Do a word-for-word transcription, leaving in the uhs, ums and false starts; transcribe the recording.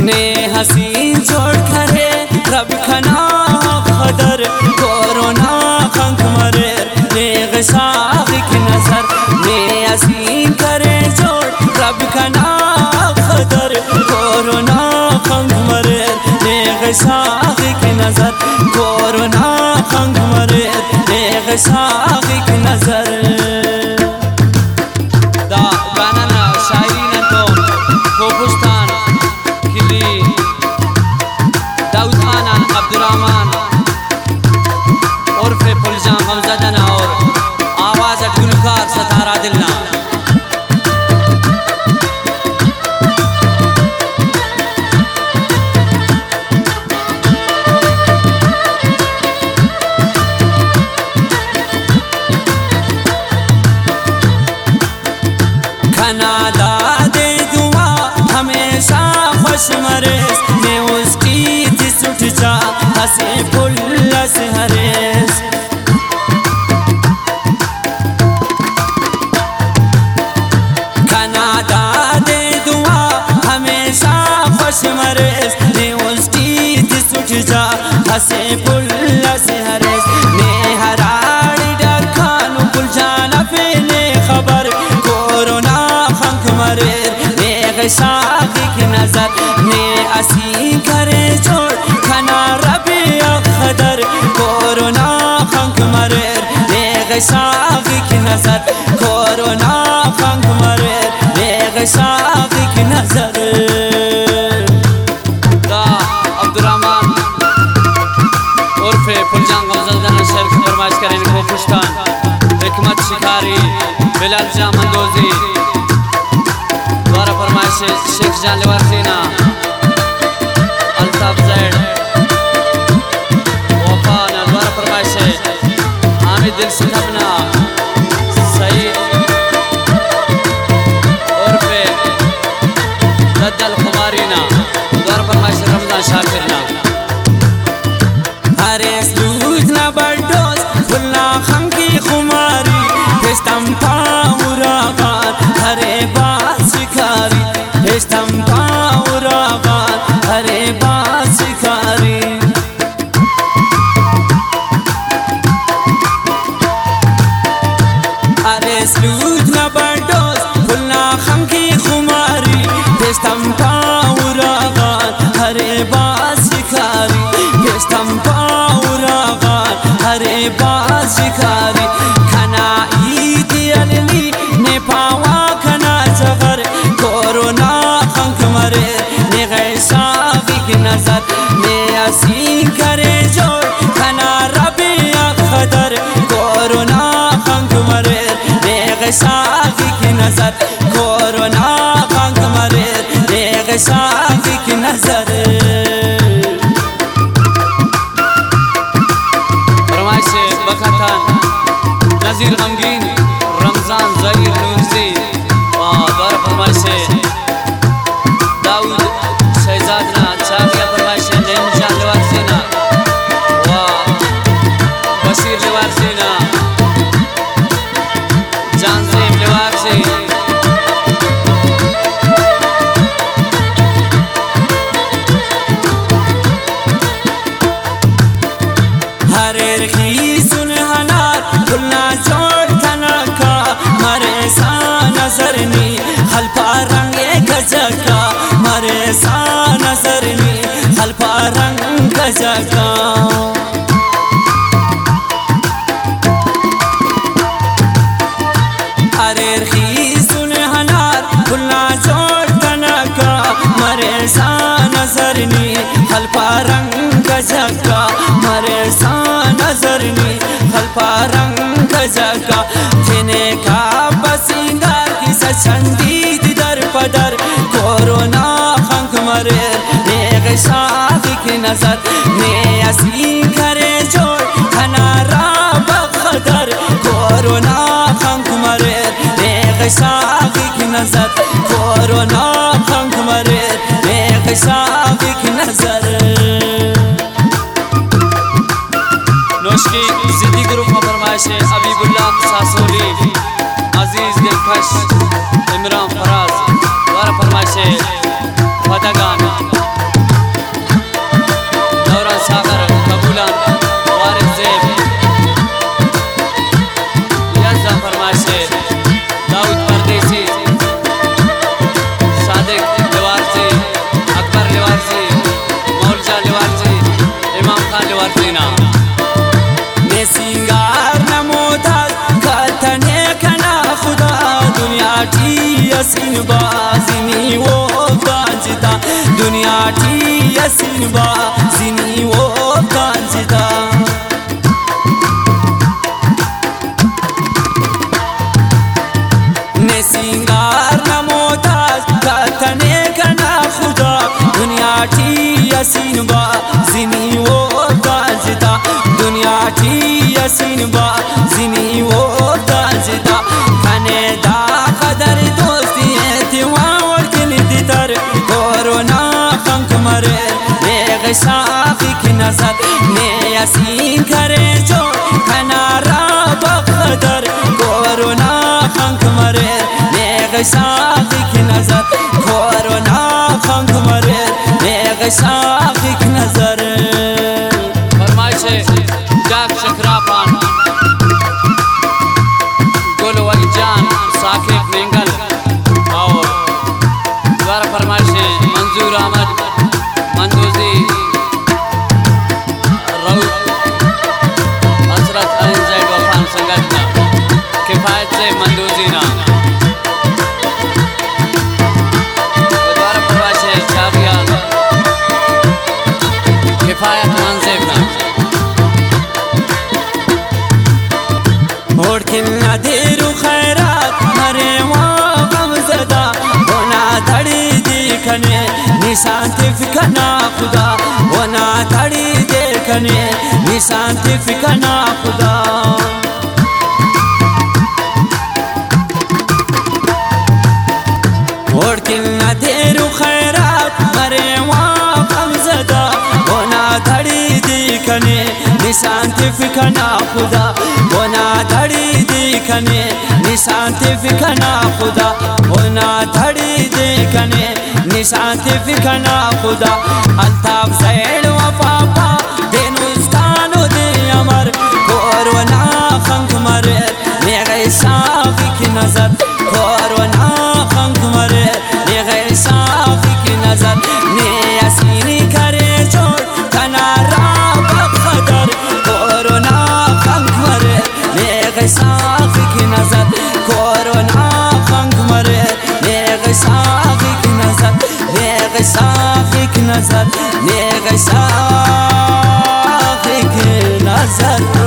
ने हसीन जोड़ करे रब खना खदर कोरोना खंक मरे ने गसावी की नजर ने हसीन करे जोड़ रब खना खदर कोरोना खंक मरे ने गसावी की नजर कोरोना खंक मरे ने गसावी की नजर दा गाना ना शायरी ना तो कोपुस्तान दाऊद खान अब्दुर्रहमान उर्फ फुलजाम हमजदन और आवाज गुलकार सतारा दिलना खना दादे दुआ हमेशा खुश मरे ने उसकी दिस उठ जा हंसे फुल्लस हरेस खाना दादे दुआ हमेशा खुश मरे ने उसकी दिस उठ जा हंसे फुल्लस हरेस ने हराड़ी डखानु पुल जाना पहले खबर कोरोना खंक मरे ने गसावी की नजर ने असी करे छोड़ खना रबी खदर कोरोना खंक मरे ने गसावी की नजर कोरोना खंक मरे ने गसावी की नजर दा अब्दुर्रहमान उर्फ फुलजाम गमजदन शेर की फरमाइश करें को पुस्तान हिकमत शिकारी बिलाल जामंदोजी द्वारा फरमाइश शेख जानलेवार सीना अल्ताफ जैड वफान द्वारा फरमाइश हामिद दिल सिद्धबना सईद उर्फ रद्दल खुमारीना द्वारा फरमाइश रमजान शाकिरना हरे सूज ना बड़ोस फुल्ला खम की खुमारी फेस्तम पाउरा गान हरे बात शिकारी फेस्तम पाउरा गान हरे बात शिकारी अरे स्लूज ना बड़ोस फुल्ला खम की खुमारी फेस्तम पाउरा गान हरे बात शिकारी फेस्तम पाउरा गान हरे बात शिकारी खना ईदी अलनी ने पावा खना जगर कोरोना खंक मरे ने गैसावी की नजर ने असी करे जोड़ खना रबी खदर कोरोना खंक मरे ने गैसावी की नजर कोरोना खंक मरे ने गैसावी की नजर फरमाइश बखतान नजीर गमगीन रमजान ज़हीर नूरजी द्वारा फरमाइश दाऊद शहजादना चाकिया फरमाइश नैन जानलेवार सीना व बशीर लेवार सीना जानसेम लेवार से हरे रखी सुन हनार खुलना जोड़ तना का मरे सा नजरनी हल्फा रंगे गजका मरे सा नजरनी हल्फा रंग गजका हरे रखी सुन हनार खुलना जोड़ तना का मरे सा नजरनी हल्फा रंग गजका मरे सा नजरनी हल्फा रंग गजका जिने का बसिंगार की सचंदीद दर पदर कोरोना खंक मरे ने गसावी की नजर ने असी करे जोड़ खना राब खदर कोरोना खंक मरे ने गसावी की नजर कोरोना खंक मरे ने गसावी की नजर नोशकी जिद्दी ग्रुप में फरमाइश अबीबुल्लाह सासोली अजीज दिलकश इमरान फराज द्वारा फरमाइश फतगान यासीन बा जिनी वो कांजिदा ने सिंगार न मोहताज तने कना खुदा दुनिया की यासीन बा जिनी वो कांजिदा दुनिया की यासीन बा जिनी वो कांजिदा कने दा कदर दोस्ती तिवा और किल दितर कोरोना खंक मरे ने गशाफी की नजर ने यासीन करे जो कना रा बखदर कोरोना खंक मरे ने गशाफी की नजर कोरोना खंक मरे ने गशाफी की नजर फरमाइश जाग शकरापान गुल वली जान साकिब मेंगल और द्वारा फरमाइश मंजूर अहमद मंदोजी रऊफ हजरत अली जैद वफान संगठन किफायत से मंदोजी ना द्वारा फरमाइश छाबिया किफायत मंजिल ना और किन्ना देर खैरात मरे वहाँ गमज़दा वना धड़ी देखने निशान तिफकना खुदा वना धड़ी देखने निशान तिफकना खुदा और किन्ना देर खैरात मरे वहाँ गमज़दा वना धड़ी देखने निशान तिफकना खुदा वना धड़ी देखने निशान तिफकना खुदा वना धड़ी देखने निशान तिफकना खुदा अल्ताफ ज़ैड व पापा देनुस्तानो दे अमर कोरोना खंक मरे मेरे साफी की नजर कोरोना खंक मरे मेरे साफी की नजर ने यासीनी करे जोड़ कना रा बखदर कोरोना खंक मरे मेरे साफी की नजर कोरोना खंक मरे मेरे साफी की नजर मेरे साफी की नजर मेरे साफी की नजर